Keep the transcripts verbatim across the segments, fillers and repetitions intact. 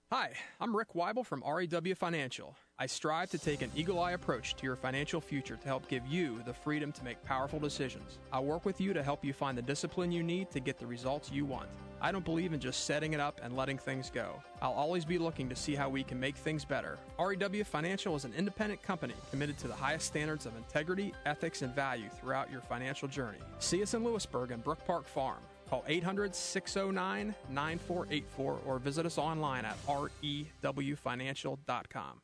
Hi, I'm Rick Weibel from R E W Financial. I strive to take an eagle-eye approach to your financial future to help give you the freedom to make powerful decisions. I'll work with you to help you find the discipline you need to get the results you want. I don't believe in just setting it up and letting things go. I'll always be looking to see how we can make things better. R E W Financial is an independent company committed to the highest standards of integrity, ethics, and value throughout your financial journey. See us in Lewisburg and Brook Park Farm. Call eight hundred, six oh nine, nine four eight four or visit us online at R E W financial dot com.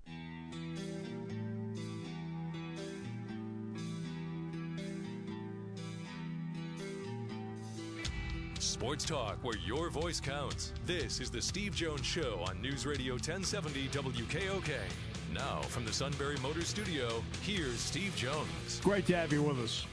Sports talk where your voice counts. This is the Steve Jones Show on News Radio ten seventy W K O K. Now, from the Sunbury Motors Studio, here's Steve Jones. Great to have you with us.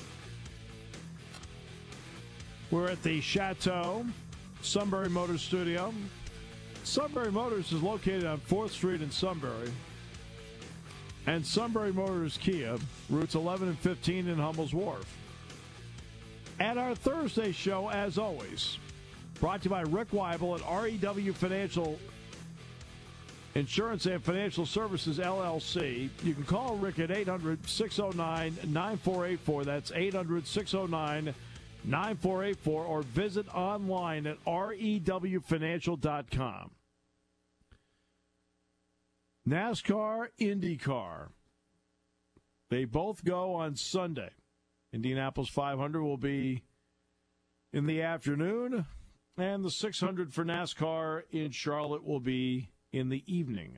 We're at the Chateau Sunbury Motors Studio. Sunbury Motors is located on fourth Street in Sunbury. And Sunbury Motors Kia, routes eleven and fifteen in Hummel's Wharf. At our Thursday show, as always, brought to you by Rick Weibel at R E W Financial Insurance and Financial Services, L L C. You can call Rick at eight hundred, six oh nine, nine four eight four. That's eight hundred, six oh nine, nine four eight four. Or visit online at R E W financial dot com. NASCAR, IndyCar. They both go on Sunday. Indianapolis five hundred will be in the afternoon, and the six hundred for NASCAR in Charlotte will be in the evening.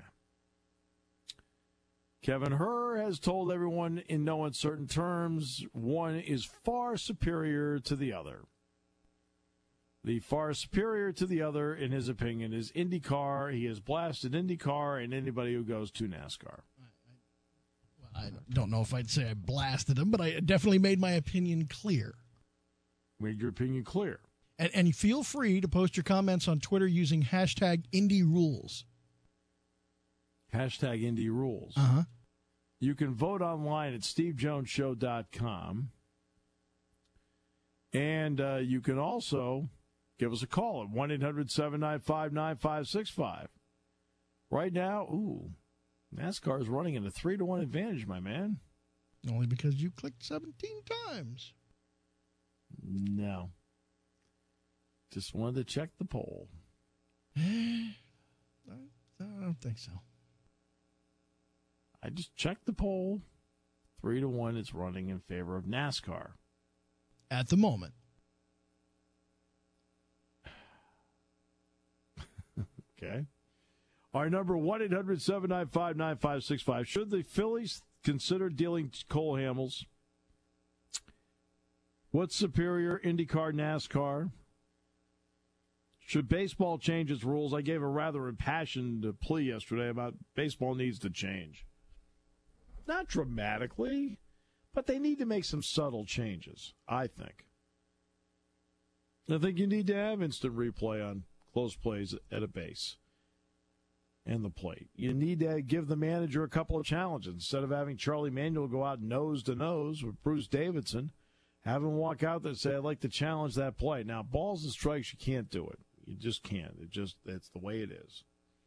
Kevin Herr has told everyone in no uncertain terms one is far superior to the other. The far superior to the other, in his opinion, is IndyCar. He has blasted IndyCar and anybody who goes to NASCAR. I don't know if I'd say I blasted him, but I definitely made my opinion clear. Made your opinion clear. And, and feel free to post your comments on Twitter using hashtag IndyRules. Hashtag IndyRules. Uh-huh. You can vote online at steve jones show dot com. And uh, you can also give us a call at one eight hundred, seven nine five, nine five six five. Right now, ooh. NASCAR is running in a three to one advantage, my man. Only because you clicked seventeen times. No. Just wanted to check the poll. I, I don't think so. I just checked the poll. Three to one it's running in favor of NASCAR. At the moment. Okay. Our number, one eight hundred, seven nine five, nine five six five. Should the Phillies consider dealing Cole Hamels? What's superior, IndyCar, NASCAR? Should baseball change its rules? I gave a rather impassioned plea yesterday about baseball needs to change. Not dramatically, but they need to make some subtle changes, I think. I think you need to have instant replay on close plays at a base. And the plate. You need to give the manager a couple of challenges. Instead of having Charlie Manuel go out nose to nose with Bruce Davidson, have him walk out there and say, I'd like to challenge that play. Now, balls and strikes, you can't do it. You just can't. It just, it's the way it is.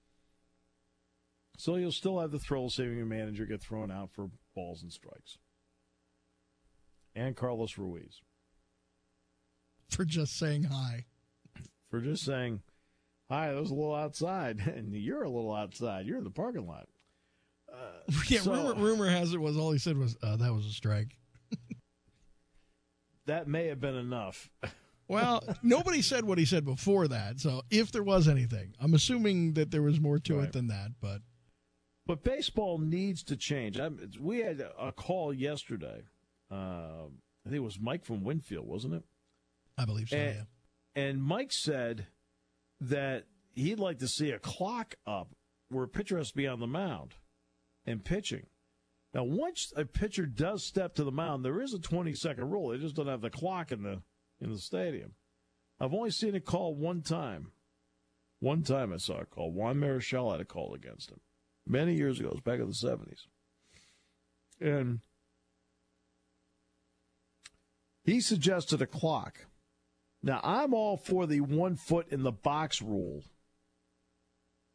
So you'll still have the thrill of seeing your manager get thrown out for balls and strikes. And Carlos Ruiz. For just saying hi. For just saying, hi, that was a little outside, and you're a little outside. You're in the parking lot. Uh, yeah, so, rumor, rumor has it was all he said was, uh, that was a strike. That may have been enough. Well, nobody said what he said before that, so if there was anything, I'm assuming that there was more to right. it than that. But but baseball needs to change. I'm, we had a call yesterday. Uh, I think it was Mike from Winfield, wasn't it? I believe so, and, yeah. And Mike said that he'd like to see a clock up where a pitcher has to be on the mound and pitching. Now, once a pitcher does step to the mound, there is a twenty-second rule. They just don't have the clock in the in the stadium. I've only seen it called one time. One time I saw it called. Juan Marichal had a call against him. Many years ago. It was back in the seventies. And he suggested a clock. Now, I'm all for the one foot in the box rule.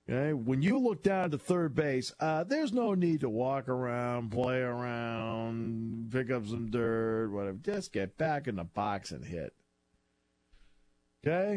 Okay, when you look down to third base, uh, there's no need to walk around, play around, pick up some dirt, whatever. Just get back in the box and hit. Okay?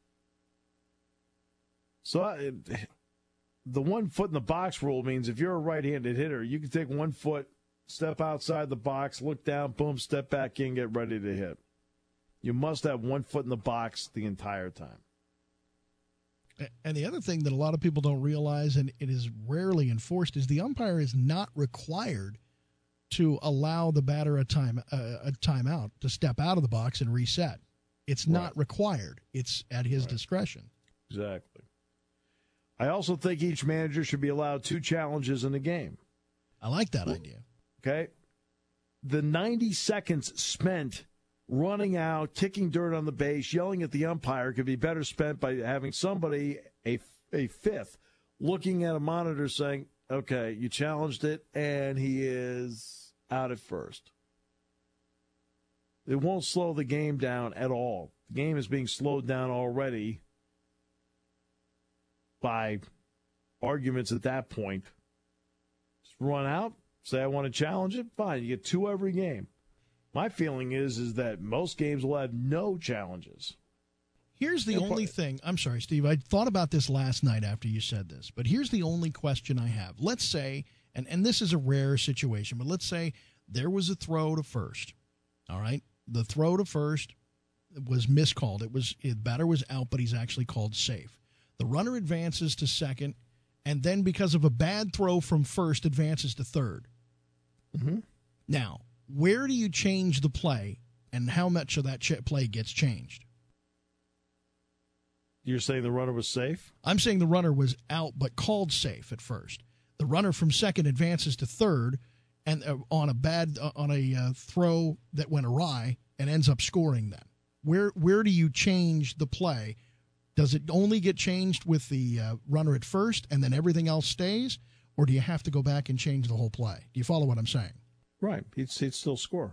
So I, the one foot in the box rule means if you're a right-handed hitter, you can take one foot, step outside the box, look down, boom, step back in, get ready to hit. You must have one foot in the box the entire time. And the other thing that a lot of people don't realize, and it is rarely enforced, is the umpire is not required to allow the batter a time uh, a timeout to step out of the box and reset. It's not right. required. It's at his right. discretion. Exactly. I also think each manager should be allowed two challenges in a game. I like that idea. Okay. The ninety seconds spent running out, kicking dirt on the base, yelling at the umpire could be better spent by having somebody, a, a fifth, looking at a monitor saying, okay, you challenged it, and he is out at first. It won't slow the game down at all. The game is being slowed down already by arguments at that point. Just run out, say I want to challenge it, fine. You get two every game. My feeling is is that most games will have no challenges. Here's the only thing. I'm sorry, Steve. I thought about this last night after you said this, but here's the only question I have. Let's say, and, and this is a rare situation, but let's say there was a throw to first. All right? The throw to first was miscalled. It was the batter was out, but he's actually called safe. The runner advances to second, and then because of a bad throw from first, advances to third. Mm-hmm. Now, where do you change the play, and how much of that ch- play gets changed? You're saying the runner was safe? I'm saying the runner was out but called safe at first. The runner from second advances to third, and uh, on a bad uh, on a uh, throw that went awry, and ends up scoring. Then where where do you change the play? Does it only get changed with the uh, runner at first, and then everything else stays, or do you have to go back and change the whole play? Do you follow what I'm saying? Right. He'd, he'd still score.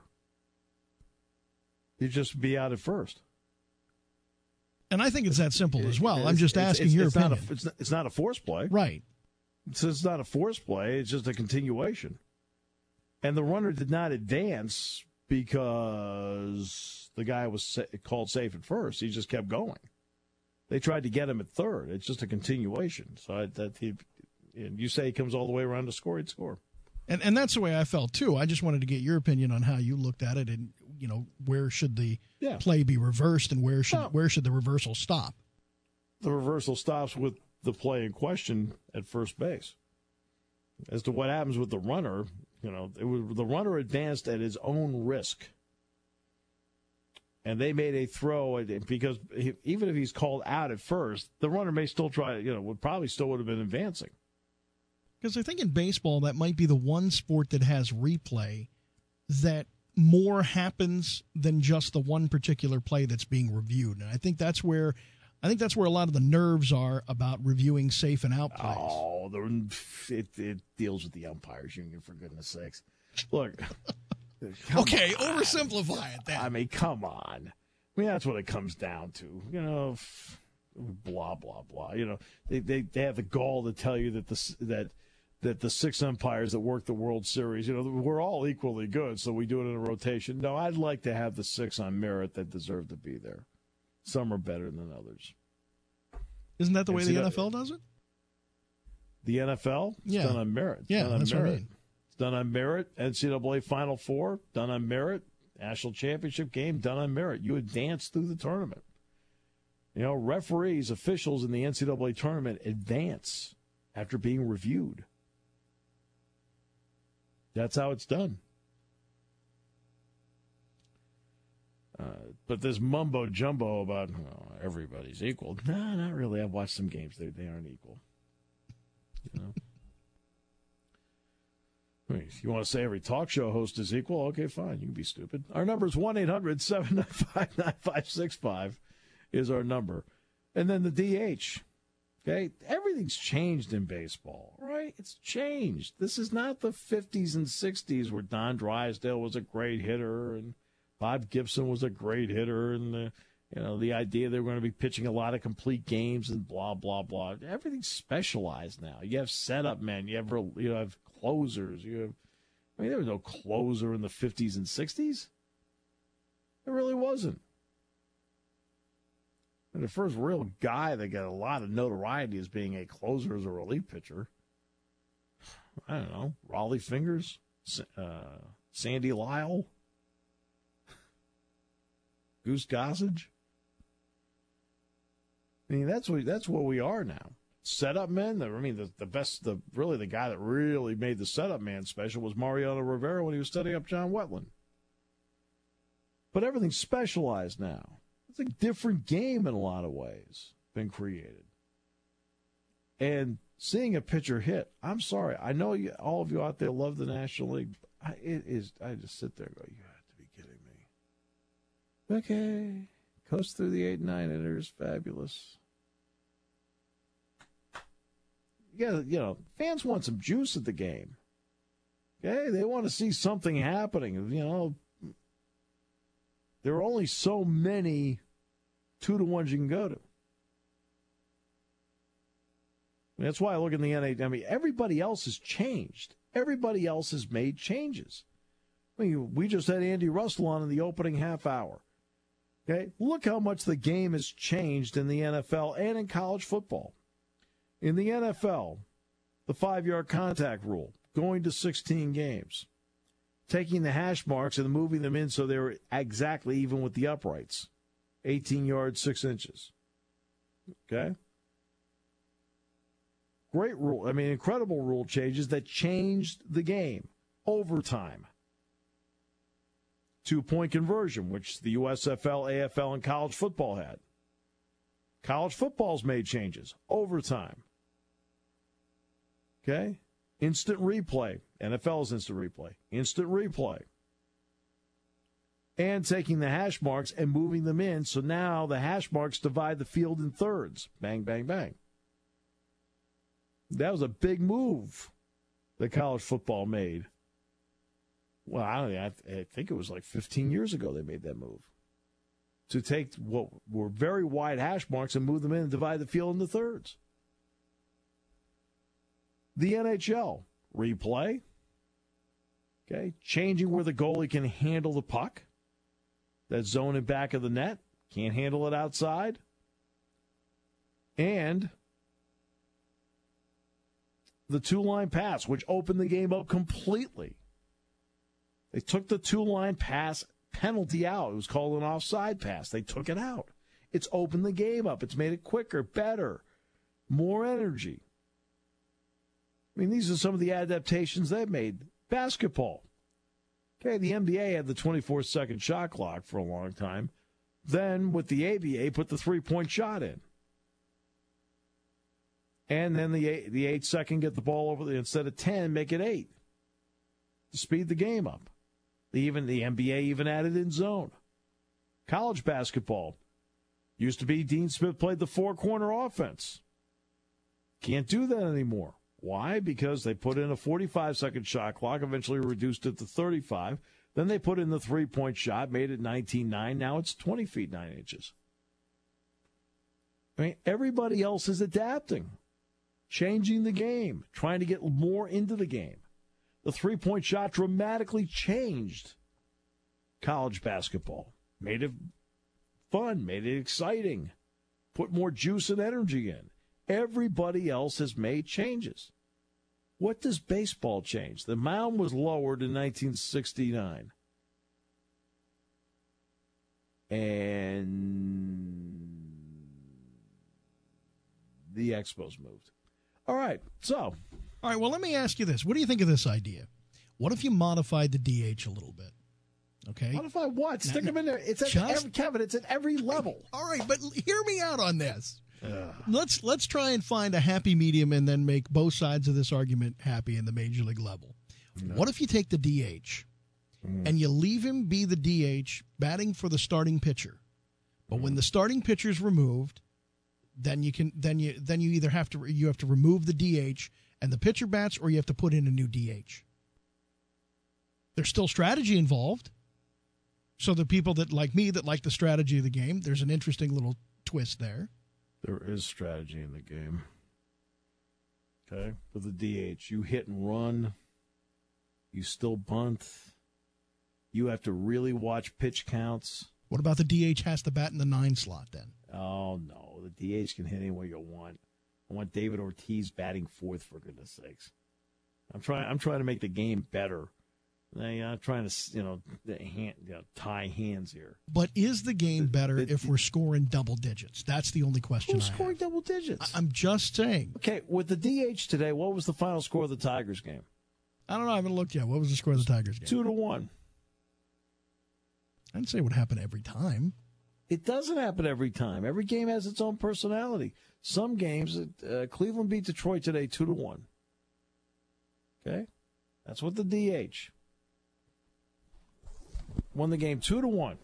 He'd just be out at first. And I think it's that simple as well. I'm just it's, asking it's, your it's opinion. Not a, it's, not, it's not a force play. Right. It's, it's not a force play. It's just a continuation. And the runner did not advance because the guy was sa- called safe at first. He just kept going. They tried to get him at third. It's just a continuation. So I, that he, and you say he comes all the way around to score, he'd score. And and that's the way I felt, too. I just wanted to get your opinion on how you looked at it and, you know, where should the yeah. play be reversed and where should, no. where should the reversal stop? The reversal stops with the play in question at first base. As to what happens with the runner, you know, it was, the runner advanced at his own risk. And they made a throw because he, even if he's called out at first, the runner may still try, you know, would probably still would have been advancing. Because I think in baseball, that might be the one sport that has replay that more happens than just the one particular play that's being reviewed. And I think that's where I think that's where a lot of the nerves are about reviewing safe and out plays. Oh, the, it, it deals with the umpires union, for goodness sakes. Look. Okay, on. Oversimplify it then. I mean, come on. I mean, that's what it comes down to. You know, blah, blah, blah. You know, they, they, they have the gall to tell you that the that that the six umpires that work the World Series, you know, we're all equally good, so we do it in a rotation. No, I'd like to have the six on merit that deserve to be there. Some are better than others. Isn't that the and way see, the N F L does it? The N F L? It's yeah. done on merit. It's yeah, done on that's merit. what I mean. It's done on merit. N C double A Final Four, done on merit. National Championship game, done on merit. You advance through the tournament. You know, referees, officials in the N C double A tournament advance after being reviewed. That's how it's done. Uh, but this mumbo jumbo about oh, everybody's equal. No, not really. I've watched some games. They they aren't equal. You know. I mean, if you want to say every talk show host is equal, okay, fine. You can be stupid. Our number is one eight hundred seven nine five nine five six five is our number. And then the D H. Okay, everything's changed in baseball, right? It's changed. This is not the fifties and sixties where Don Drysdale was a great hitter and Bob Gibson was a great hitter and the You know, the idea they're going to be pitching a lot of complete games and blah, blah, blah. Everything's specialized now. You have setup men. You have, you have closers. You have, I mean, there was no closer in the fifties and sixties. There really wasn't. And the first real guy that got a lot of notoriety as being a closer as a relief pitcher, I don't know, Raleigh Fingers, uh, Sandy Lyle, Goose Gossage. I mean, that's what that's what we are now. Setup men. I mean, the, the best, the really the guy that really made the setup man special was Mariano Rivera when he was setting up John Wetland. But everything's specialized now. It's a different game in a lot of ways been created. And seeing a pitcher hit, I'm sorry, I know you, all of you out there love the National League. I, it is. I just sit there and go, you have to be kidding me. Okay. Coast through the eight and nine inners, fabulous. Yeah, you know, fans want some juice at the game. Okay, they want to see something happening. You know, there are only so many two to ones you can go to. That's why I look in the N H L. I mean, everybody else has changed. Everybody else has made changes. I mean, we just had Andy Russell on in the opening half hour. Okay, look how much the game has changed in the N F L and in college football. In the N F L, the five-yard contact rule, going to sixteen games, taking the hash marks and moving them in so they were exactly even with the uprights, eighteen yards, six inches. Okay? Great rule. I mean, incredible rule changes that changed the game. Overtime. Two-point conversion, which the U S F L, A F L, and college football had. College football's made changes. Overtime. Okay? Instant replay. N F L's instant replay. Instant replay. And taking the hash marks and moving them in, so now the hash marks divide the field in thirds. Bang, bang, bang. That was a big move that college football made. Well, I don't know, I think it was like fifteen years ago they made that move. To take what were very wide hash marks and move them in and divide the field into thirds. The N H L, replay. Okay, changing where the goalie can handle the puck. That zone in back of the net. Can't handle it outside. And the two-line pass, which opened the game up completely. They took the two-line pass penalty out. It was called an offside pass. They took it out. It's opened the game up. It's made it quicker, better, more energy. I mean, these are some of the adaptations they've made. Basketball. Okay, the N B A had the twenty-four second shot clock for a long time. Then, with the A B A, put the three-point shot in. And then the eight, the eight second, get the ball over the, instead of ten, make it eight. To speed the game up. The, even the N B A even added in zone. College basketball. Used to be Dean Smith played the four-corner offense. Can't do that anymore. Why? Because they put in a forty-five second shot clock, eventually reduced it to thirty-five. Then they put in the three-point shot, made it nineteen nine. Now it's twenty feet nine inches. I mean, everybody else is adapting, changing the game, trying to get more into the game. The three-point shot dramatically changed college basketball, made it fun, made it exciting, put more juice and energy in. Everybody else has made changes. What does baseball change? The mound was lowered in nineteen sixty-nine. And the Expos moved. All right, so. All right, well, let me ask you this. What do you think of this idea? What if you modified the D H a little bit? Okay. Modify what? Stick now, them in there. It's at just, every, Kevin, it's at every level. All right, but hear me out on this. Ugh. Let's let's try and find a happy medium and then make both sides of this argument happy in the major league level. No. What if you take the D H mm. and you leave him be the D H batting for the starting pitcher, but mm. when the starting pitcher is removed, then you can then you then you either have to you have to remove the D H and the pitcher bats, or you have to put in a new D H. There's still strategy involved. So the people that like me that like the strategy of the game, there's an interesting little twist there. There is strategy in the game. Okay, for the D H, you hit and run. You still bunt. You have to really watch pitch counts. What about the D H has to bat in the nine slot then? Oh, no. The D H can hit any way you want. I want David Ortiz batting fourth, for goodness sakes. I'm trying I'm trying to make the game better. I'm trying to, you know, hand, you know, tie hands here. But is the game better the, the, if we're scoring double digits? That's the only question who's I have. Who's scoring double digits? I, I'm just saying. Okay, with the D H today, what was the final score of the Tigers game? I don't know. I haven't looked yet. What was the score of the Tigers game? Two to one. I didn't say it would happen every time. It doesn't happen every time. Every game has its own personality. Some games, uh, Cleveland beat Detroit today two to one. Okay? That's what the D H. Won the game two to one.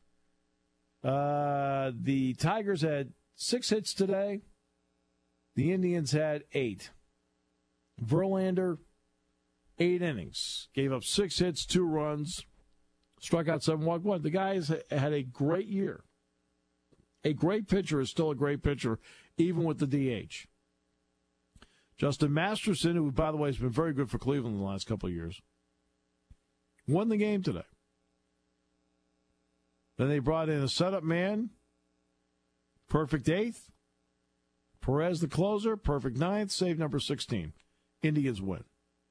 Uh, the Tigers had six hits today. The Indians had eight. Verlander, eight innings. Gave up six hits, two runs. Struck out seven, walked one. The guys had a great year. A great pitcher is still a great pitcher, even with the D H. Justin Masterson, who, by the way, has been very good for Cleveland in the last couple of years, won the game today. Then they brought in a setup man, perfect eighth. Perez, the closer, perfect ninth, save number sixteen. Indians win.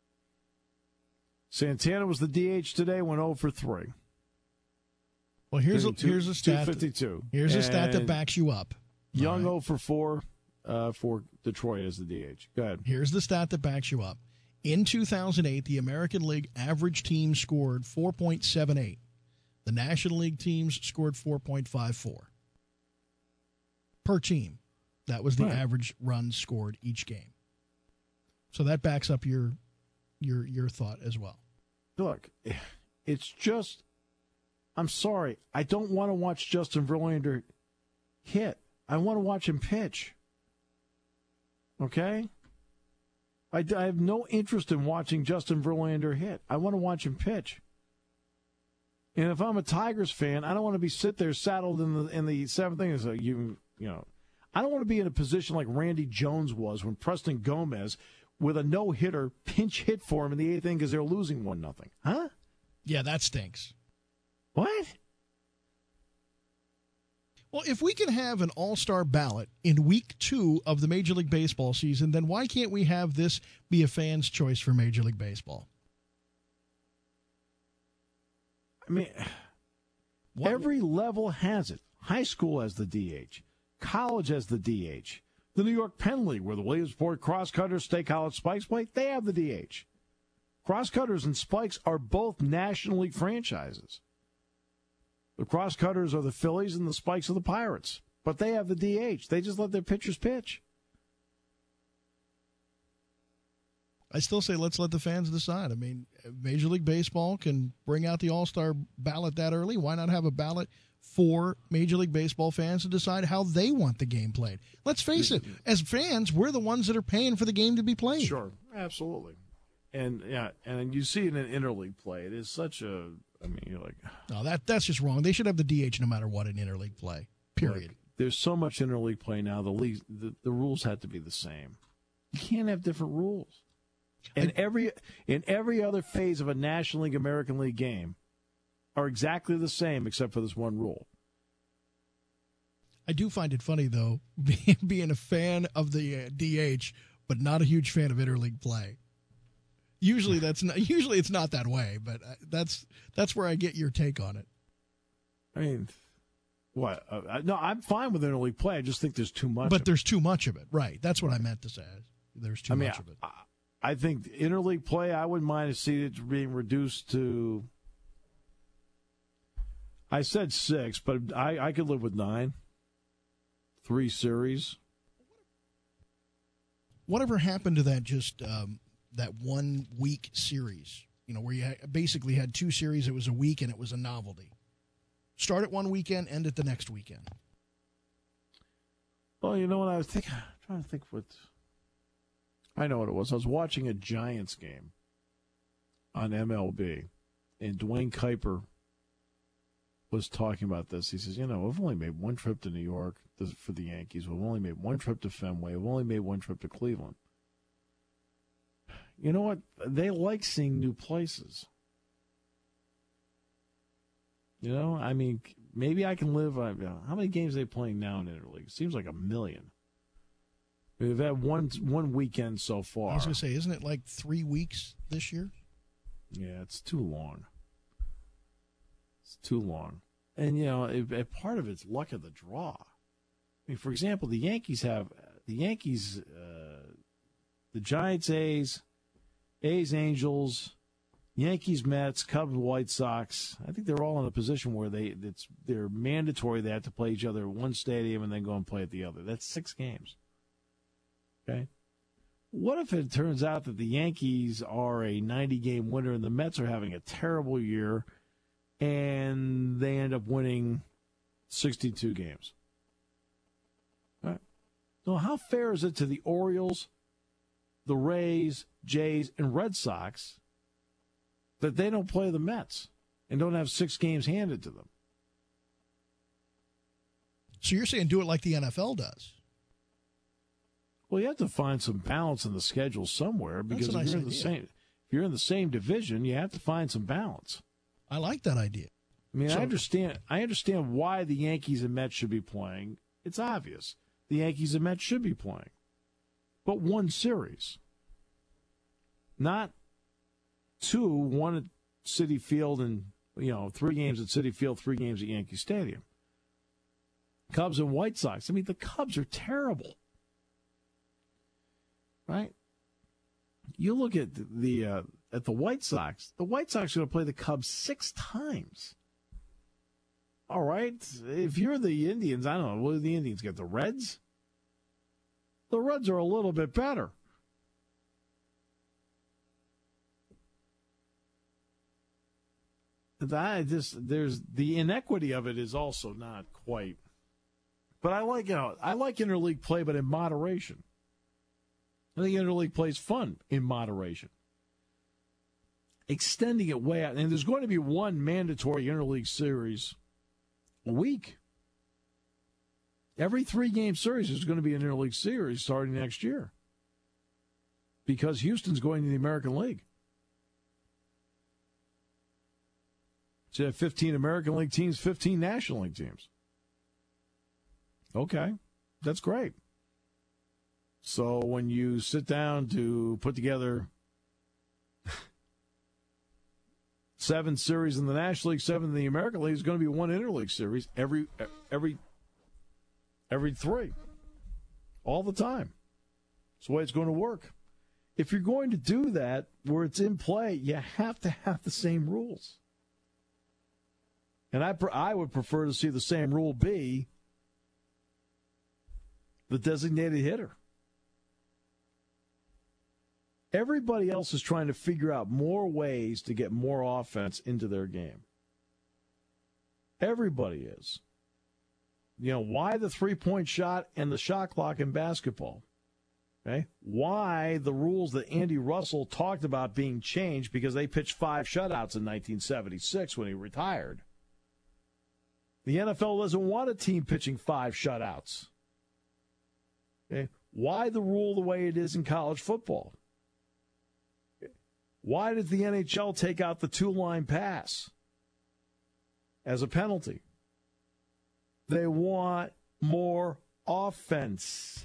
Santana was the D H today, went oh for three. Well, here's a, here's a stat. two fifty-two. Here's a stat that backs you up. Young right. oh for four uh, for Detroit as the D H. Go ahead. Here's the stat that backs you up. In two thousand eight, the American League average team scored four point seven eight. The National League teams scored four point five four per team. That was the right. average runs scored each game. So that backs up your your your thought as well. Look, it's just, I'm sorry, I don't want to watch Justin Verlander hit. I want to watch him pitch. Okay? I, I have no interest in watching Justin Verlander hit. I want to watch him pitch. And if I'm a Tigers fan, I don't want to be sit there saddled in the in the seventh inning. So you you know, I don't want to be in a position like Randy Jones was when Preston Gomez, with a no hitter, pinch hit for him in the eighth inning because they're losing one nothing. Huh? Yeah, that stinks. What? Well, if we can have an all-star ballot in week two of the Major League Baseball season, then why can't we have this be a fan's choice for Major League Baseball? I mean, what? Every level has it. High school has the D H. College has the D H. The New York Penn League, where the Williamsport Crosscutters, State College Spikes play, they have the D H. Crosscutters and Spikes are both National League franchises. The Crosscutters are the Phillies and the Spikes are the Pirates. But they have the D H. They just let their pitchers pitch. I still say let's let the fans decide. I mean, Major League Baseball can bring out the all-star ballot that early. Why not have a ballot for Major League Baseball fans to decide how they want the game played? Let's face it, as fans, we're the ones that are paying for the game to be played. Sure, absolutely. And yeah, and you see it in interleague play. It is such a, I mean, you're like, no, that that's just wrong. They should have the D H no matter what in interleague play. Period. Like, there's so much interleague play now. The league, the, the rules have to be the same. You can't have different rules. And every in every other phase of a National League, American League game are exactly the same except for this one rule. I do find it funny, though, being a fan of the uh, D H, but not a huge fan of interleague play. Usually that's not, usually it's not that way, but that's that's where I get your take on it. I mean, what? Uh, no, I'm fine with interleague play. I just think there's too much. But of there's it. too much of it, right? That's what I meant to say. There's too I mean, much of it. I, I think interleague play, I wouldn't mind to see it being reduced to, I said six, but I, I could live with nine. Three series. Whatever happened to that just um, that one week series, you know, where you ha- basically had two series, it was a week, and it was a novelty. Start at one weekend, end at the next weekend. Well, you know what I was thinking? I'm trying to think what... I know what it was. I was watching a Giants game on M L B, and Dwayne Kuiper was talking about this. He says, you know, we've only made one trip to New York for the Yankees. We've only made one trip to Fenway. We've only made one trip to Cleveland. You know what? They like seeing new places. You know, I mean, maybe I can live. Uh, how many games are they playing now in Interleague? It seems like a million. We've had one one weekend so far. I was going to say, isn't it like three weeks this year? Yeah, it's too long. It's too long. And, you know, it, it, part of it's luck of the draw. I mean, for example, the Yankees have the Yankees, uh, the Giants, A's, A's, Angels, Yankees, Mets, Cubs, White Sox. I think they're all in a position where they it's they're mandatory. They have to play each other at one stadium and then go and play at the other. That's six games. Okay. What if it turns out that the Yankees are a ninety-game winner and the Mets are having a terrible year and they end up winning sixty-two games? All right. So how fair is it to the Orioles, the Rays, Jays, and Red Sox that they don't play the Mets and don't have six games handed to them? So you're saying do it like the N F L does? Well, you have to find some balance in the schedule somewhere because if you're in the same if you're in the same division, you have to find some balance. I like that idea. I mean, so, I understand I understand why the Yankees and Mets should be playing. It's obvious. The Yankees and Mets should be playing. But one series. Not two, one at Citi Field and, you know, three games at Citi Field, three games at Yankee Stadium. Cubs and White Sox. I mean, the Cubs are terrible. Right? You look at the uh, at the White Sox. The White Sox are going to play the Cubs six times. All right. If you're the Indians, I don't know. What do the Indians get? The Reds? The Reds are a little bit better. That just there's the inequity of it is also not quite. But I like you know I like interleague play, but in moderation. I think interleague play is fun in moderation. Extending it way out, and there's going to be one mandatory interleague series a week. Every three-game series is going to be an interleague series starting next year because Houston's going to the American League. So you have fifteen American League teams, fifteen National League teams. Okay, that's great. So when you sit down to put together seven series in the National League, seven in the American League, it's going to be one interleague series every every every three, all the time. That's the way it's going to work. If you're going to do that where it's in play, you have to have the same rules. And I I would prefer to see the same rule be the designated hitter. Everybody else is trying to figure out more ways to get more offense into their game. Everybody is. You know, why the three-point shot and the shot clock in basketball? Okay? Why the rules that Andy Russell talked about being changed because they pitched five shutouts in nineteen seventy-six when he retired. The N F L doesn't want a team pitching five shutouts. Okay? Why the rule the way it is in college football? Why did the N H L take out the two-line pass as a penalty? They want more offense.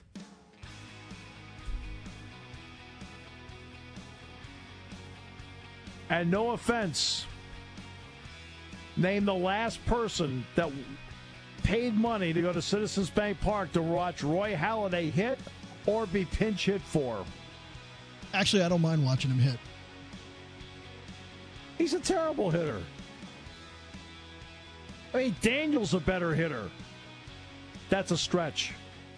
And no offense, name the last person that paid money to go to Citizens Bank Park to watch Roy Halladay hit or be pinch hit for. Actually, I don't mind watching him hit. He's a terrible hitter. I mean, Daniel's a better hitter. That's a stretch.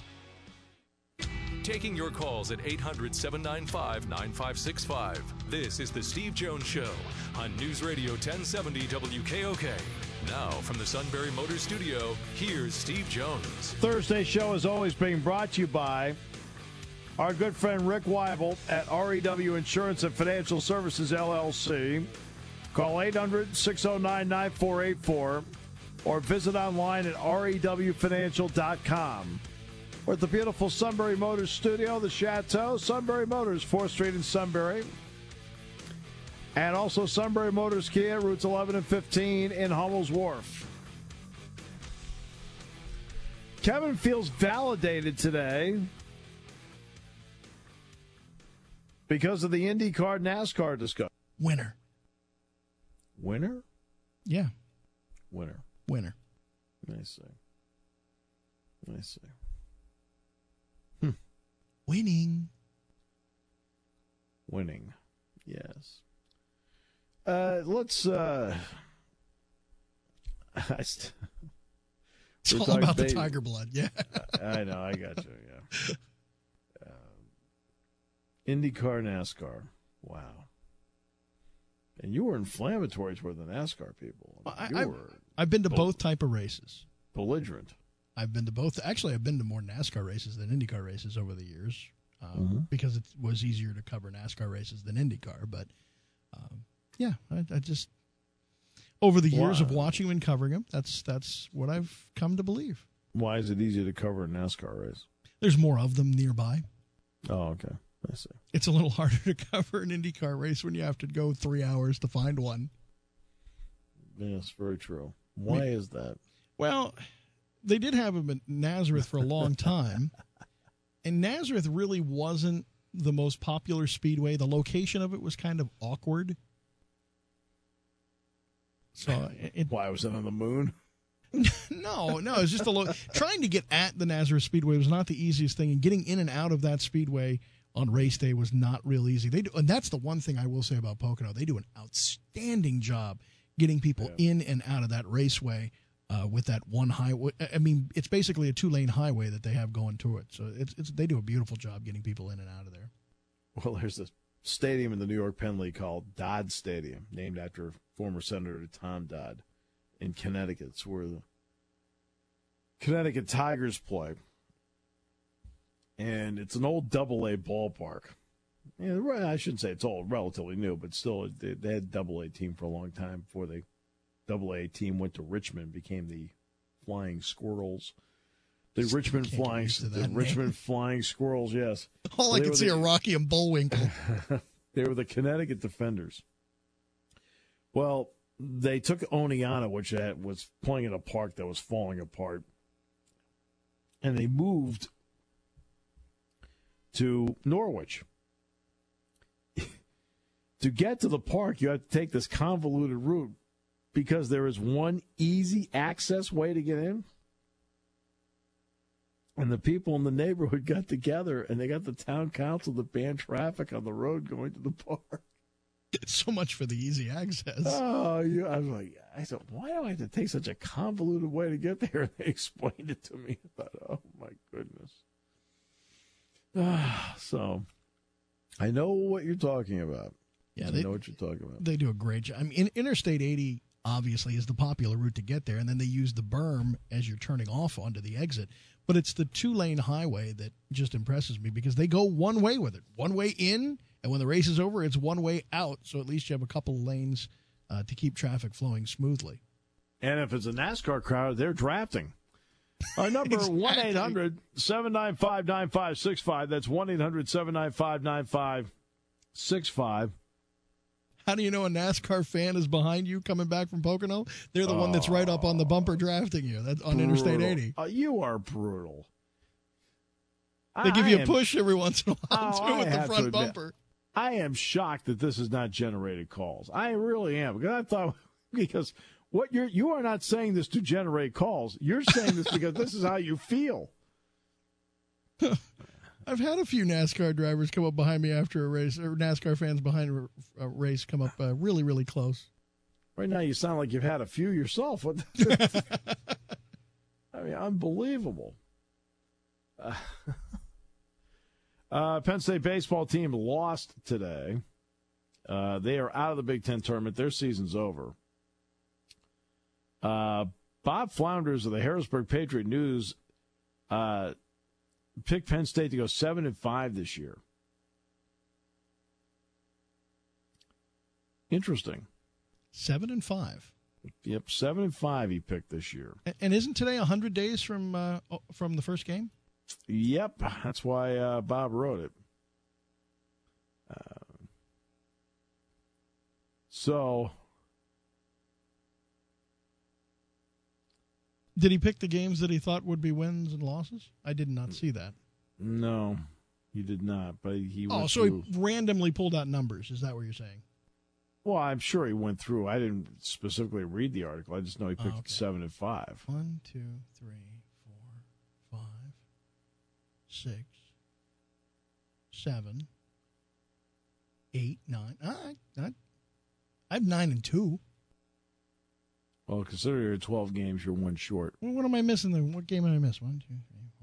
Taking your calls at eight hundred, seven nine five, nine five six five. This is the Steve Jones Show on News Radio ten seventy W K O K. Now, from the Sunbury Motors Studio, here's Steve Jones. Thursday show is always being brought to you by our good friend Rick Weibel at R E W Insurance and Financial Services, L L C. Call eight hundred, six oh nine, nine four eight four. or visit online at R E W financial dot com. We're at the beautiful Sunbury Motors studio, the Chateau. Sunbury Motors, fourth Street in Sunbury. And also Sunbury Motors Kia, routes eleven and fifteen in Hummel's Wharf. Kevin feels validated today because of the IndyCar NASCAR discussion. Winner. Winner? Yeah. Winner. Winner. I see. I see. Hmm. Winning. Winning. Yes. Uh, let's. Uh, I st- it's all about baby. the tiger blood. Yeah. I know. I got you. Yeah. Um, IndyCar, NASCAR. Wow. And you were inflammatory toward the NASCAR people. I, you I, were I've been to bel- both type of races. Belligerent. I've been to both. Actually, I've been to more NASCAR races than IndyCar races over the years um, mm-hmm. because it was easier to cover NASCAR races than IndyCar. But, um, yeah, I, I just over the years wow. of watching them and covering them, that's that's what I've come to believe. Why is it easier to cover a NASCAR race? There's more of them nearby. Oh, okay. I see. It's a little harder to cover an IndyCar race when you have to go three hours to find one. Yes, very true. Why I mean, is that? Well, they did have them at Nazareth for a long time, and Nazareth really wasn't the most popular speedway. The location of it was kind of awkward. So, it, why was it on the moon? no, no, it's just a lo- trying to get at the Nazareth Speedway was not the easiest thing, and getting in and out of that speedway on race day was not real easy. They do, and that's the one thing I will say about Pocono. They do an outstanding job getting people yeah. in and out of that raceway uh, with that one highway. I mean, it's basically a two-lane highway that they have going to it. So it's, it's they do a beautiful job getting people in and out of there. Well, there's a stadium in the New York Penn League called Dodd Stadium, named after former Senator Tom Dodd in Connecticut. It's where the Connecticut Tigers play. And it's an old double-A ballpark. Yeah, I shouldn't say it's old, relatively new, but still, they, they had double-A team for a long time before the double-A team went to Richmond, became the Flying Squirrels. The Still Richmond Flying the name. Richmond Flying Squirrels, yes. All I can see the, are Rocky and Bullwinkle. They were the Connecticut Defenders. Well, they took Oneonta, which had, was playing in a park that was falling apart, and they moved to Norwich. To get to the park, you have to take this convoluted route because there is one easy access way to get in. And the people in the neighborhood got together, and they got the town council to ban traffic on the road going to the park. So much for the easy access. Oh, you, I was like, I said, why do I have to take such a convoluted way to get there? And they explained it to me. I thought, oh, my goodness. So, I know what you're talking about. Yeah, I they know what you're talking about. They do a great job. I mean, Interstate eighty obviously is the popular route to get there, and then they use the berm as you're turning off onto the exit. But it's the two-lane highway that just impresses me because they go one way with it. One way in, and when the race is over, it's one way out. So at least you have a couple of lanes uh, to keep traffic flowing smoothly. And if it's a NASCAR crowd, they're drafting. Our number, exactly. one eight hundred seven nine five nine five six five. That's one eight hundred seven nine five nine five six five. How do you know a NASCAR fan is behind you coming back from Pocono? They're the oh, one that's right up on the bumper drafting you. That's on brutal. Interstate eighty. Uh, you are brutal. They I, give you I a push am, every once in a while, oh, too, I with the front admit, bumper. I am shocked that this is not generated calls. I really am. Because I thought, because what you're, you are not saying this to generate calls. You're saying this because this is how you feel. I've had a few NASCAR drivers come up behind me after a race, or NASCAR fans behind a race come up uh, really, really close. Right now, you sound like you've had a few yourself. What? I mean, unbelievable. Uh, uh, Penn State baseball team lost today. Uh, they are out of the Big Ten tournament. Their season's over. Uh, Bob Flounders of the Harrisburg Patriot News uh, picked Penn State to go seven and five this year. Interesting. Seven and five. Yep, seven and five he picked this year. And isn't today a hundred days from uh, from the first game? Yep, that's why uh, Bob wrote it. Uh, so, did he pick the games that he thought would be wins and losses? I did not see that. No, he did not. But he oh, went so through. he randomly pulled out numbers. Is that what you're saying? Well, I'm sure he went through. I didn't specifically read the article. I just know he picked oh, okay. seven and five. One, two, three, four, five, six, seven, eight, nine. I, I, I have nine and two. Well, consider you're twelve games, you're one short. Well, what am I missing? Then what game did I miss? One, two, three, four,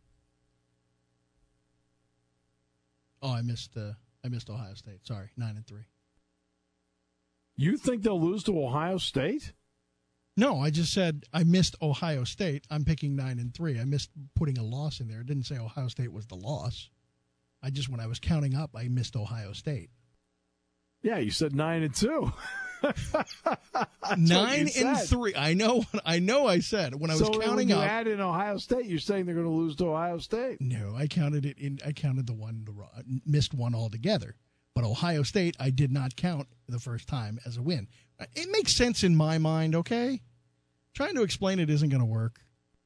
five. Oh, I missed. Uh, I missed Ohio State. Sorry, nine and three. You think they'll lose to Ohio State? No, I just said I missed Ohio State. I'm picking nine and three. I missed putting a loss in there. I didn't say Ohio State was the loss. I just, when I was counting up, I missed Ohio State. Yeah, you said nine and two. Nine and three. I know. I know. I said when I was so counting when you up. add in Ohio State, you're saying they're going to lose to Ohio State? No, I counted it in. I counted the one, the missed one altogether. But Ohio State, I did not count the first time as a win. It makes sense in my mind. Okay, trying to explain it isn't going to work.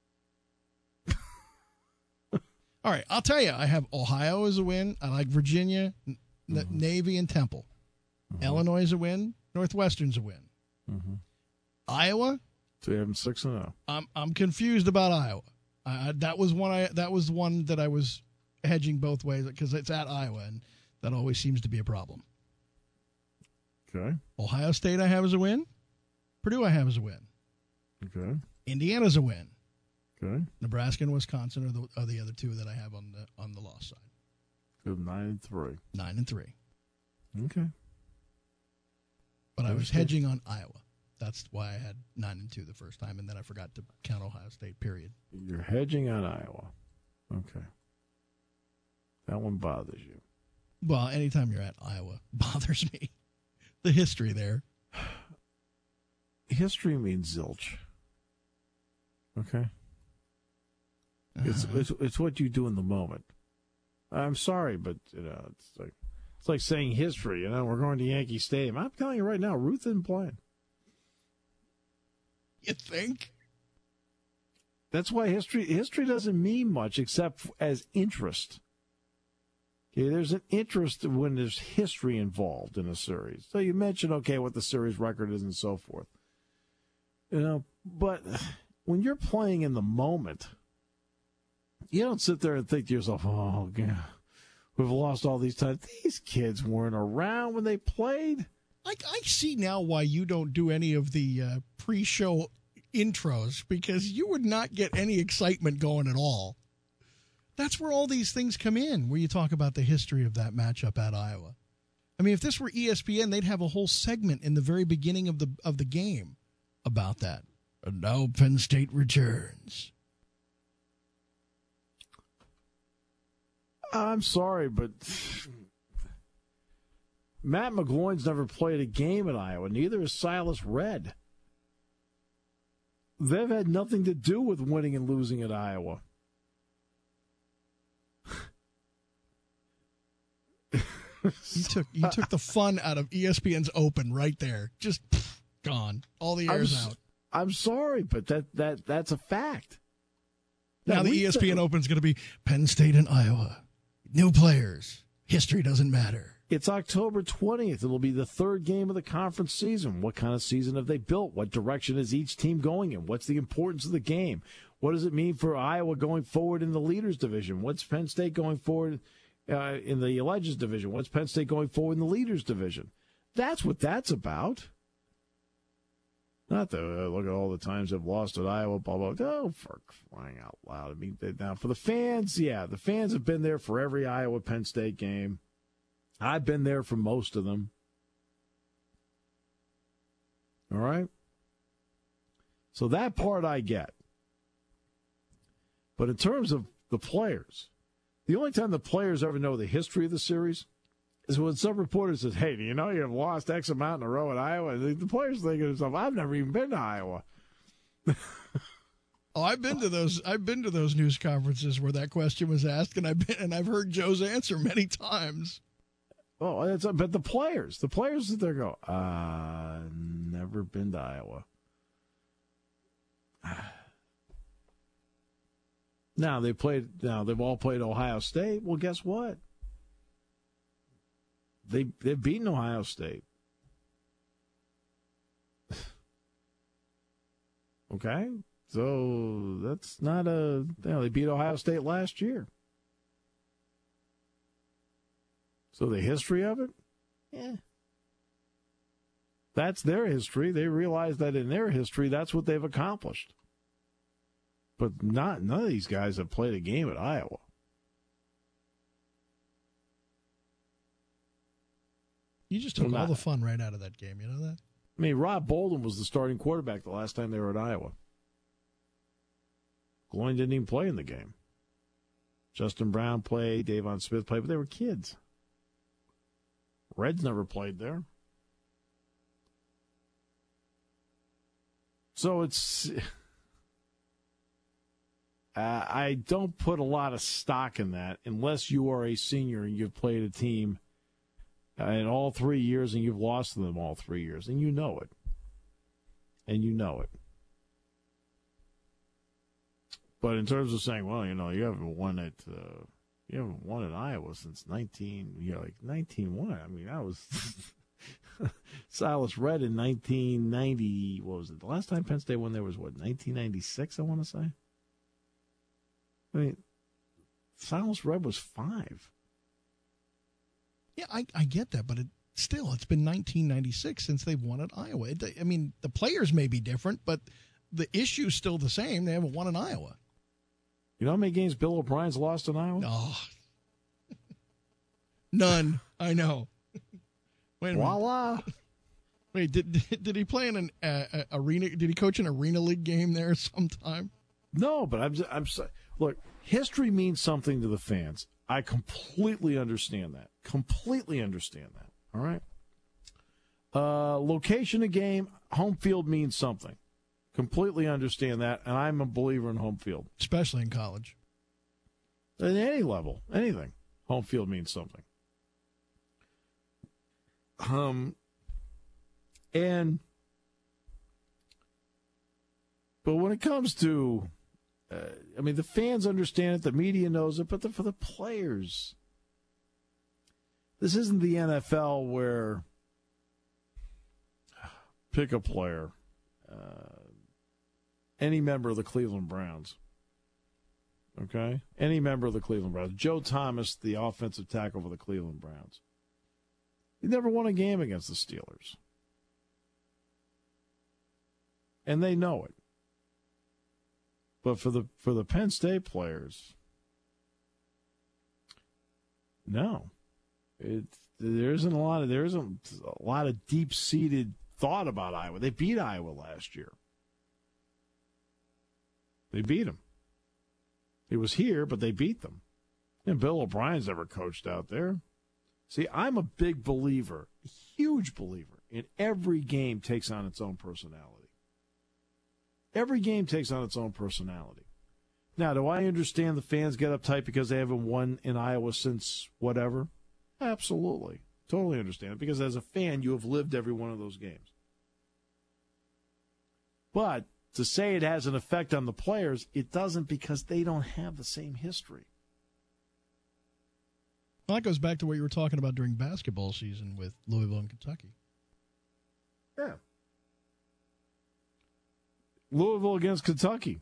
All right, I'll tell you. I have Ohio as a win. I like Virginia, mm-hmm. Navy, and Temple. Mm-hmm. Illinois is a win. Northwestern's a win. Mm-hmm. Iowa. So you have them six and zero. I'm I'm confused about Iowa. Uh, that was one. I that was one that I was hedging both ways because it's at Iowa, and that always seems to be a problem. Okay. Ohio State I have as a win. Purdue I have as a win. Okay. Indiana's a win. Okay. Nebraska and Wisconsin are the are the other two that I have on the on the loss side. Good nine and three. Nine and three. Okay. But I was hedging on Iowa. That's why I had nine and two the first time, and then I forgot to count Ohio State. Period. You're hedging on Iowa. Okay. That one bothers you. Well, anytime you're at Iowa, bothers me. The history there. History means zilch. Okay. Uh-huh. It's, it's it's what you do in the moment. I'm sorry, but you know it's like it's like saying history. You know, we're going to Yankee Stadium. I'm telling you right now, Ruth isn't playing. You think? That's why history history doesn't mean much except as interest. Okay, there's an interest when there's history involved in a series. So you mentioned, okay, what the series record is and so forth. You know, but when you're playing in the moment, you don't sit there and think to yourself, oh, God, we've lost all these times. These kids weren't around when they played. I, I see now why you don't do any of the uh, pre-show intros, because you would not get any excitement going at all. That's where all these things come in, where you talk about the history of that matchup at Iowa. I mean, if this were E S P N, they'd have a whole segment in the very beginning of the of the game about that. And now Penn State returns. I'm sorry, but Matt McGloin's never played a game at Iowa. Neither has Silas Redd. They've had nothing to do with winning and losing at Iowa. You took you took the fun out of E S P N's Open right there. Just pff, gone. All the air's I'm, out. I'm sorry, but that, that that's a fact. Now, now the E S P N th- Open's going to be Penn State and Iowa. New players. History doesn't matter. It's October twentieth. It'll be the third game of the conference season. What kind of season have they built? What direction is each team going in? What's the importance of the game? What does it mean for Iowa going forward in the Leaders Division? What's Penn State going forward uh, in the Legends Division? What's Penn State going forward in the Leaders Division? That's what that's about. Not that, uh, look at all the times they've lost at Iowa, blah, blah, blah. Oh, for crying out loud. I mean, they, now, for the fans, yeah, the fans have been there for every Iowa-Penn State game. I've been there for most of them. All right? So that part I get. But in terms of the players, the only time the players ever know the history of the series is when some reporter says, hey, do you know you've lost X amount in a row at Iowa? The, the players think to themselves, I've never even been to Iowa. Oh, I've been to those. I've been to those news conferences where that question was asked, and I've been and I've heard Joe's answer many times. Oh, it's, but the players, the players that there go, uh, never been to Iowa. Now they played. Now they've all played Ohio State. Well, guess what? They they've beaten Ohio State. Okay. So that's not a, you know, they beat Ohio State last year. So the history of it, yeah. That's their history. They realize that in their history, that's what they've accomplished. But not none of these guys have played a game at Iowa. You just took well, all not, the fun right out of that game. You know that? I mean, Rob Bolden was the starting quarterback the last time they were at Iowa. Gloin didn't even play in the game. Justin Brown played, Davon Smith played, but they were kids. Reds never played there. So it's... Uh, I don't put a lot of stock in that unless you are a senior and you've played a team uh, in all three years and you've lost to them all three years, and you know it. And you know it. But in terms of saying, well, you know, you haven't won at uh, you haven't won at Iowa since nineteen, you know, like nineteen one. I mean, that was Silas Red in nineteen ninety. What was it? The last time Penn State won there was what, nineteen ninety-six? I want to say. I mean, Silas Red was five. Yeah, I, I get that, but it, still, it's been nineteen ninety-six since they've won at Iowa. It, I mean, the players may be different, but the issue's still the same. They haven't won in Iowa. You know how many games Bill O'Brien's lost in Iowa? Oh. None. I know. Wait a Voila. minute. Wait, did, did did he play in an uh, arena? Did he coach an arena league game there sometime? No, but I'm I'm look. History means something to the fans. I completely understand that. Completely understand that. All right. Uh, location of game, home field means something. Completely understand that, and I'm a believer in home field, especially in college. At any level, anything, home field means something. Um, and but when it comes to, uh, I mean, the fans understand it, the media knows it, but the, for the players, this isn't the N F L where pick a player. Uh, any member of the Cleveland Browns, okay? Any member of the Cleveland Browns. Joe Thomas, the offensive tackle for the Cleveland Browns. He never won a game against the Steelers. And they know it. But for the for the Penn State players, no. It, there isn't a lot of there isn't a lot of deep-seated thought about Iowa. They beat Iowa last year. They beat him. He was here, but they beat them. And Bill O'Brien's never coached out there. See, I'm a big believer, a huge believer, in every game takes on its own personality. Every game takes on its own personality. Now, do I understand the fans get uptight because they haven't won in Iowa since whatever? Absolutely. Totally understand it, because as a fan, you have lived every one of those games. But to say it has an effect on the players, it doesn't, because they don't have the same history. Well, that goes back to what you were talking about during basketball season with Louisville and Kentucky. Yeah. Louisville against Kentucky.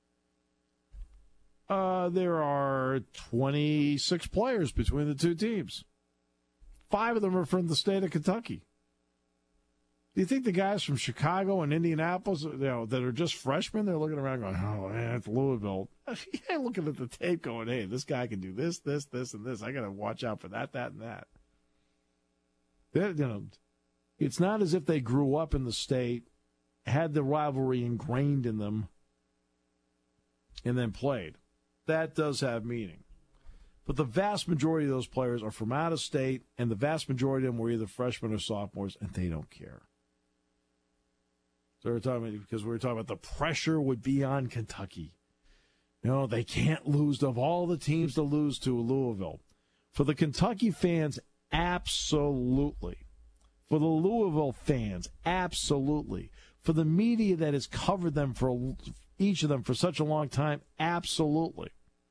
Uh, there are twenty-six players between the two teams. Five of them are from the state of Kentucky. Do you think the guys from Chicago and Indianapolis, you know, that are just freshmen, they're looking around going, oh, man, it's Louisville. Yeah, looking at the tape going, hey, this guy can do this, this, this, and this. I got to watch out for that, that, and that. They're, you know, it's not as if they grew up in the state, had the rivalry ingrained in them, and then played. That does have meaning. But the vast majority of those players are from out of state, and the vast majority of them were either freshmen or sophomores, and they don't care. So we're talking because we were talking about the pressure would be on Kentucky. You know, they can't lose. Of all the teams to lose to, Louisville. For the Kentucky fans, absolutely. For the Louisville fans, absolutely. For the media that has covered them for each of them for such a long time, absolutely.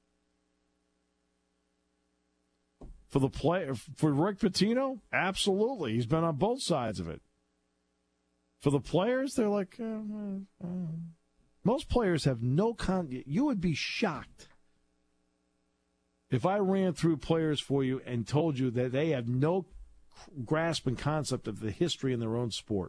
For the player, for Rick Pitino, absolutely. He's been on both sides of it. For the players, they're like, uh, uh, uh. most players have no con. You would be shocked if I ran through players for you and told you that they have no grasp and concept of the history in their own sport.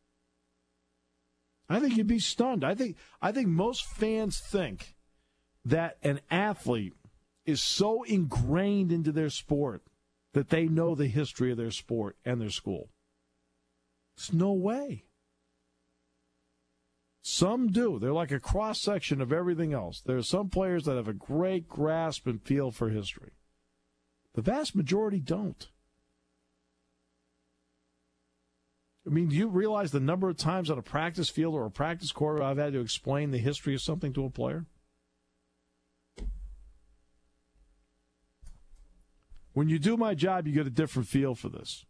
I think you'd be stunned. I think I think most fans think that an athlete is so ingrained into their sport that they know the history of their sport and their school. There's no way. Some do. They're like a cross-section of everything else. There are some players that have a great grasp and feel for history. The vast majority don't. I mean, do you realize the number of times on a practice field or a practice court I've had to explain the history of something to a player? When you do my job, you get a different feel for this.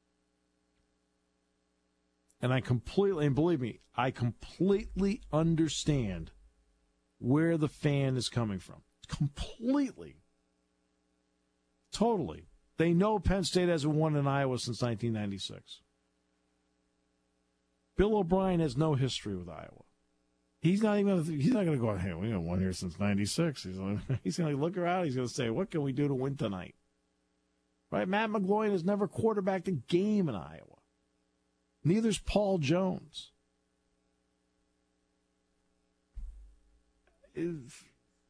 And I completely, and believe me, I completely understand where the fan is coming from. Completely. Totally. They know Penn State hasn't won in Iowa since nineteen ninety-six. Bill O'Brien has no history with Iowa. He's not even. He's not going to go, hey, we haven't won here since ninety-six. He's, he's going to look around. He's going to say, what can we do to win tonight? Right? Matt McGloin has never quarterbacked a game in Iowa. Neither's Paul Jones. If,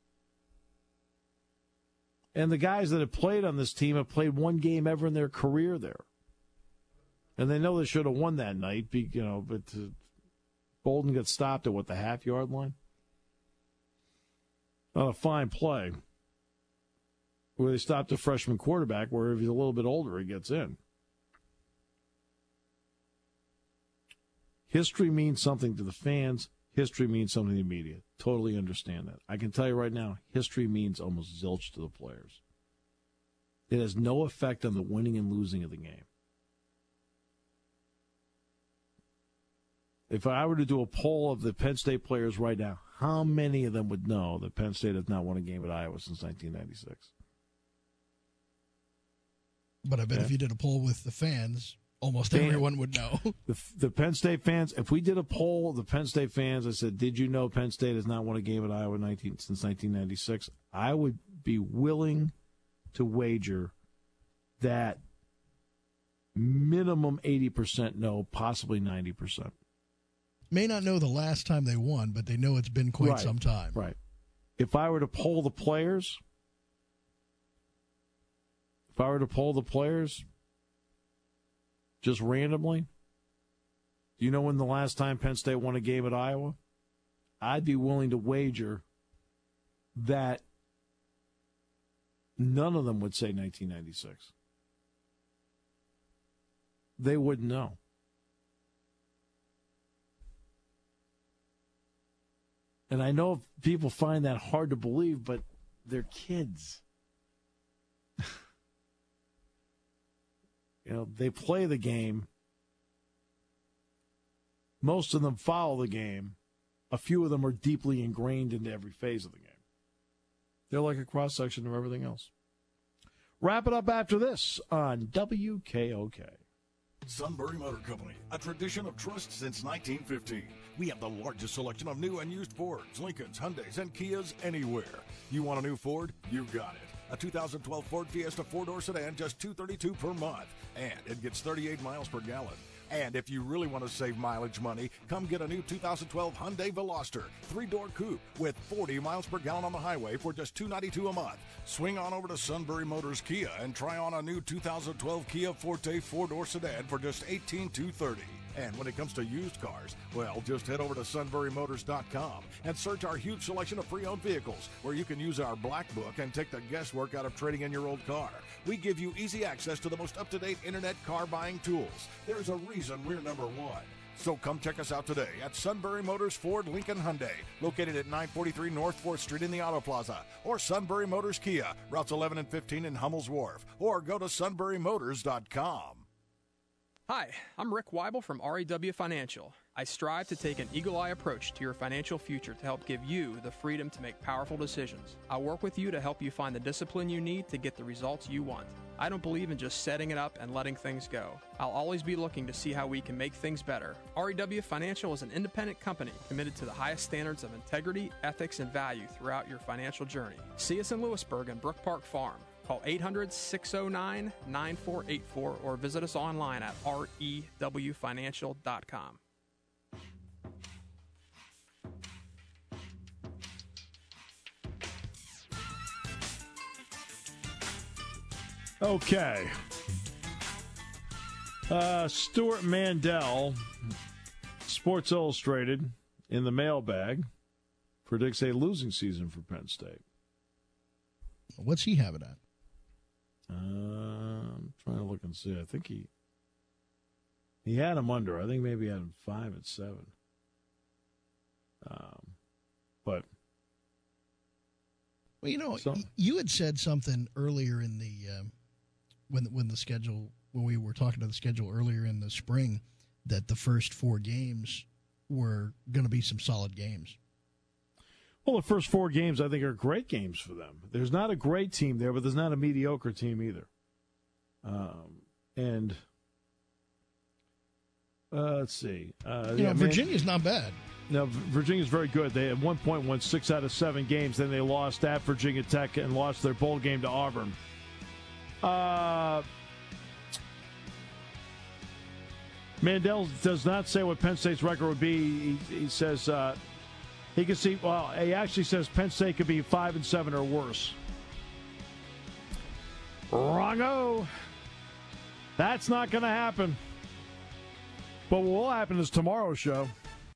and the guys that have played on this team have played one game ever in their career there. And they know they should have won that night, you know, but uh, Bolden got stopped at, what, the half-yard line? Not a fine play. Where they stopped a freshman quarterback, where if he's a little bit older, he gets in. History means something to the fans. History means something to the media. Totally understand that. I can tell you right now, history means almost zilch to the players. It has no effect on the winning and losing of the game. If I were to do a poll of the Penn State players right now, how many of them would know that Penn State has not won a game at Iowa since nineteen ninety-six? But I bet yeah. if you did a poll with the fans, almost Fan, everyone would know. The, the Penn State fans, if we did a poll of the Penn State fans, I said, did you know Penn State has not won a game at Iowa nineteen, since nineteen ninety-six? I would be willing to wager that minimum eighty percent no, possibly ninety percent. May not know the last time they won, but they know it's been quite right, some time. Right. If I were to poll the players, if I were to poll the players just randomly, do you know when the last time Penn State won a game at Iowa? I'd be willing to wager that none of them would say nineteen ninety-six. They wouldn't know. And I know people find that hard to believe, but they're kids. You know, they play the game. Most of them follow the game. A few of them are deeply ingrained into every phase of the game. They're like a cross-section of everything else. Wrap it up after this on W K O K. Sunbury Motor Company, a tradition of trust since nineteen fifteen. We have the largest selection of new and used Fords, Lincolns, Hyundais, and Kias anywhere. You want a new Ford? You got it. A two thousand twelve Ford Fiesta four-door sedan, just two hundred thirty-two dollars per month. And it gets thirty-eight miles per gallon. And if you really want to save mileage money, come get a new two thousand twelve Hyundai Veloster, three-door coupe with forty miles per gallon on the highway for just two hundred ninety-two dollars a month. Swing on over to Sunbury Motors Kia and try on a new two thousand twelve Kia Forte four-door sedan for just eighteen thousand two hundred thirty dollars. And when it comes to used cars, well, just head over to sunbury motors dot com and search our huge selection of pre-owned vehicles, where you can use our black book and take the guesswork out of trading in your old car. We give you easy access to the most up-to-date internet car buying tools. There's a reason we're number one. So come check us out today at Sunbury Motors Ford Lincoln Hyundai, located at nine forty-three North fourth Street in the Auto Plaza, or Sunbury Motors Kia, routes eleven and fifteen in Hummel's Wharf, or go to sunbury motors dot com. Hi, I'm Rick Weibel from R E W Financial. I strive to take an eagle-eye approach to your financial future to help give you the freedom to make powerful decisions. I'll work with you to help you find the discipline you need to get the results you want. I don't believe in just setting it up and letting things go. I'll always be looking to see how we can make things better. R E W Financial is an independent company committed to the highest standards of integrity, ethics, and value throughout your financial journey. See us in Lewisburg and Brook Park Farm. Call eight hundred, six oh nine, nine four eight four or visit us online at R E W financial dot com. Okay. Uh, Stuart Mandel, Sports Illustrated, in the mailbag, predicts a losing season for Penn State. What's he have it at? Uh, I'm trying to look and see. I think he he had him under. I think maybe he had him five at seven. Um, but well, you know, so, you had said something earlier in the um, when when the schedule when we were talking to the schedule earlier in the spring that the first four games were going to be some solid games. Well, the first four games, I think, are great games for them. There's not a great team there, but there's not a mediocre team either. Um, and uh, let's see. Uh, you yeah, know, Virginia's man, not bad. No, Virginia's very good. They at one point won six out of seven games. Then they lost at Virginia Tech and lost their bowl game to Auburn. Uh, Mandel does not say what Penn State's record would be. He, he says... Uh, He can see. Well, he actually says Penn State could be five and seven or worse. Wrong-o. That's not going to happen. But what will happen is tomorrow's show.